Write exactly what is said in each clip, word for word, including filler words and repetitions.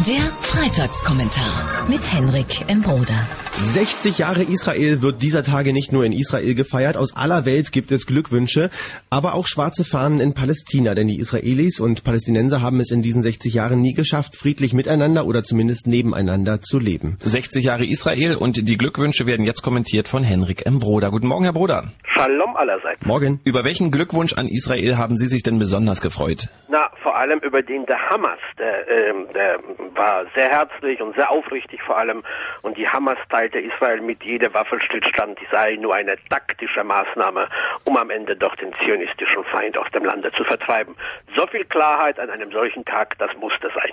Der Freitagskommentar mit Henrik Embroder. sechzig Jahre Israel wird dieser Tage nicht nur in Israel gefeiert. Aus aller Welt gibt es Glückwünsche, aber auch schwarze Fahnen in Palästina. Denn die Israelis und Palästinenser haben es in diesen sechzig Jahren nie geschafft, friedlich miteinander oder zumindest nebeneinander zu leben. sechzig Jahre Israel und die Glückwünsche werden jetzt kommentiert von Henrik Embroder. Guten Morgen, Herr Broder. Shalom allerseits. Morgen. Über welchen Glückwunsch an Israel haben Sie sich denn besonders gefreut? Na, vor allem über den der Hamas. Der, ähm, der war sehr herzlich und sehr aufrichtig vor allem. Und die Hamas teilte Israel mit, jeder Waffenstillstand die sei nur eine taktische Maßnahme, um am Ende doch den zionistischen Feind aus dem Lande zu vertreiben. So viel Klarheit an einem solchen Tag, das musste sein.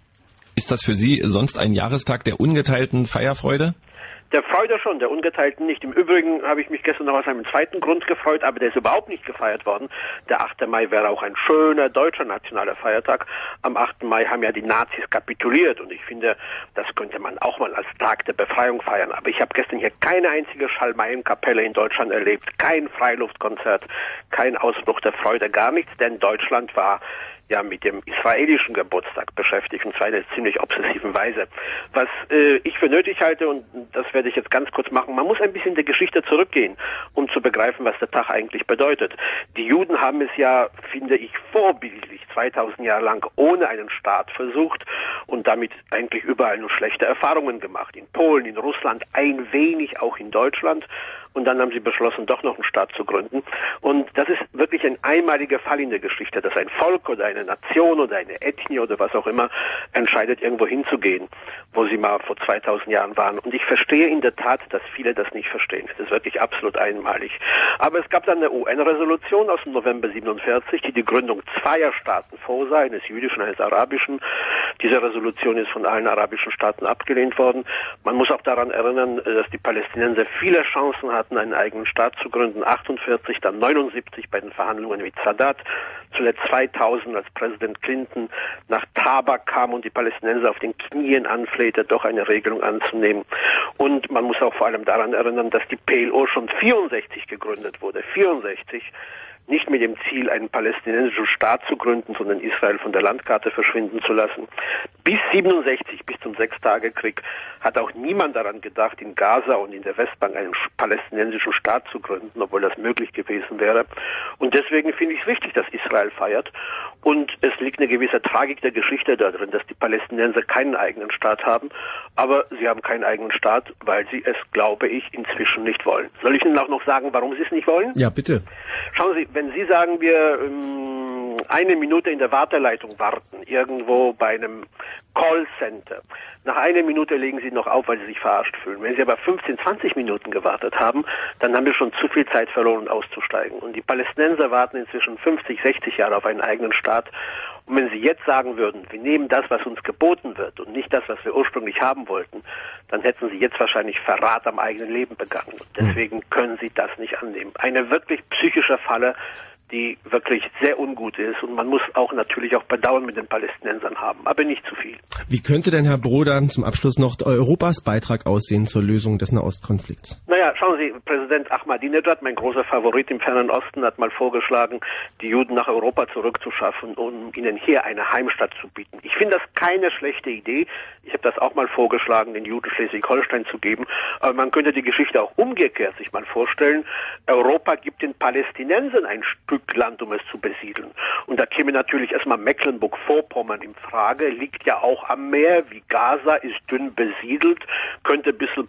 Ist das für Sie sonst ein Jahrestag der ungeteilten Feierfreude? Der Freude schon, der Ungeteilten nicht. Im Übrigen habe ich mich gestern noch aus einem zweiten Grund gefreut, aber der ist überhaupt nicht gefeiert worden. Der achte Mai wäre auch ein schöner deutscher nationaler Feiertag. Am achten Mai haben ja die Nazis kapituliert und ich finde, das könnte man auch mal als Tag der Befreiung feiern. Aber ich habe gestern hier keine einzige Schalmeienkapelle in Deutschland erlebt, kein Freiluftkonzert, kein Ausbruch der Freude, gar nichts, denn Deutschland war ja mit dem israelischen Geburtstag beschäftigt, und zwar in einer ziemlich obsessiven Weise. Was äh, ich für nötig halte, und das werde ich jetzt ganz kurz machen, man muss ein bisschen in der Geschichte zurückgehen, um zu begreifen, was der Tag eigentlich bedeutet. Die Juden haben es ja, finde ich, vorbildlich zweitausend Jahre lang ohne einen Staat versucht und damit eigentlich überall nur schlechte Erfahrungen gemacht. In Polen, in Russland, ein wenig auch in Deutschland. Und dann haben sie beschlossen, doch noch einen Staat zu gründen. Und das ist wirklich ein einmaliger Fall in der Geschichte, dass ein Volk oder eine Nation oder eine Ethnie oder was auch immer entscheidet, irgendwo hinzugehen, wo sie mal vor zweitausend Jahren waren. Und ich verstehe in der Tat, dass viele das nicht verstehen. Es ist wirklich absolut einmalig. Aber es gab dann eine U N-Resolution aus dem November siebenundvierzig, die die Gründung zweier Staaten vorsah, eines jüdischen, eines arabischen. Diese Resolution ist von allen arabischen Staaten abgelehnt worden. Man muss auch daran erinnern, dass die Palästinenser viele Chancen hatten, einen eigenen Staat zu gründen, achtundvierzig, dann neunundsiebzig bei den Verhandlungen mit Sadat, zuletzt zweitausend, als Präsident Clinton nach Taba kam und die Palästinenser auf den Knien anflehte, doch eine Regelung anzunehmen. Und man muss auch vor allem daran erinnern, dass die P L O schon vierundsechzig gegründet wurde, vierundsechzig, nicht mit dem Ziel, einen palästinensischen Staat zu gründen, sondern Israel von der Landkarte verschwinden zu lassen. Bis siebenundsechzig, bis zum Sechstagekrieg, hat auch niemand daran gedacht, in Gaza und in der Westbank einen palästinensischen Staat zu gründen, obwohl das möglich gewesen wäre. Und deswegen finde ich es richtig, dass Israel feiert. Und es liegt eine gewisse Tragik der Geschichte darin, dass die Palästinenser keinen eigenen Staat haben. Aber sie haben keinen eigenen Staat, weil sie es, glaube ich, inzwischen nicht wollen. Soll ich Ihnen auch noch sagen, warum sie es nicht wollen? Ja, bitte. Schauen Sie, wenn Sie sagen, wir ähm, eine Minute in der Warteleitung warten, irgendwo bei einem Callcenter, nach einer Minute legen Sie noch auf, weil Sie sich verarscht fühlen. Wenn Sie aber fünfzehn, zwanzig Minuten gewartet haben, dann haben wir schon zu viel Zeit verloren, auszusteigen. Und die Palästinenser warten inzwischen fünfzig, sechzig Jahre auf einen eigenen Staat. Und wenn Sie jetzt sagen würden, wir nehmen das, was uns geboten wird und nicht das, was wir ursprünglich haben wollten, dann hätten Sie jetzt wahrscheinlich Verrat am eigenen Leben begangen. Und deswegen können Sie das nicht annehmen. Eine wirklich psychische Falle, die wirklich sehr ungut ist, und man muss auch natürlich auch Bedauern mit den Palästinensern haben, aber nicht zu viel. Wie könnte denn, Herr Broder, zum Abschluss noch Europas Beitrag aussehen zur Lösung des Nahostkonflikts? Naja, schauen Sie, Präsident Ahmadinejad, mein großer Favorit im Fernen Osten, hat mal vorgeschlagen, die Juden nach Europa zurückzuschaffen, um ihnen hier eine Heimstatt zu bieten. Ich finde das keine schlechte Idee. Ich habe das auch mal vorgeschlagen, den Juden Schleswig-Holstein zu geben. Aber man könnte die Geschichte auch umgekehrt sich mal vorstellen. Europa gibt den Palästinensern ein Stück Land, um es zu besiedeln. Und da käme natürlich erstmal Mecklenburg-Vorpommern in Frage, liegt ja auch am Meer, wie Gaza, ist dünn besiedelt, könnte ein bisschen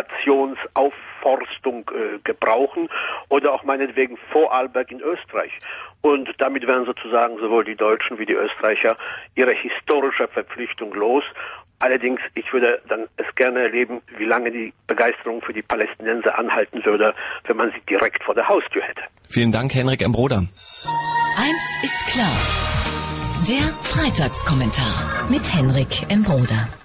Populationsaufforstung äh, gebrauchen, oder auch meinetwegen Vorarlberg in Österreich. Und damit wären sozusagen sowohl die Deutschen wie die Österreicher ihre historische Verpflichtung los. Allerdings, ich würde dann es gerne erleben, wie lange die Begeisterung für die Palästinenser anhalten würde, wenn man sie direkt vor der Haustür hätte. Vielen Dank, Henrik Embroder. Eins ist klar. Der Freitagskommentar mit Henrik Embroder.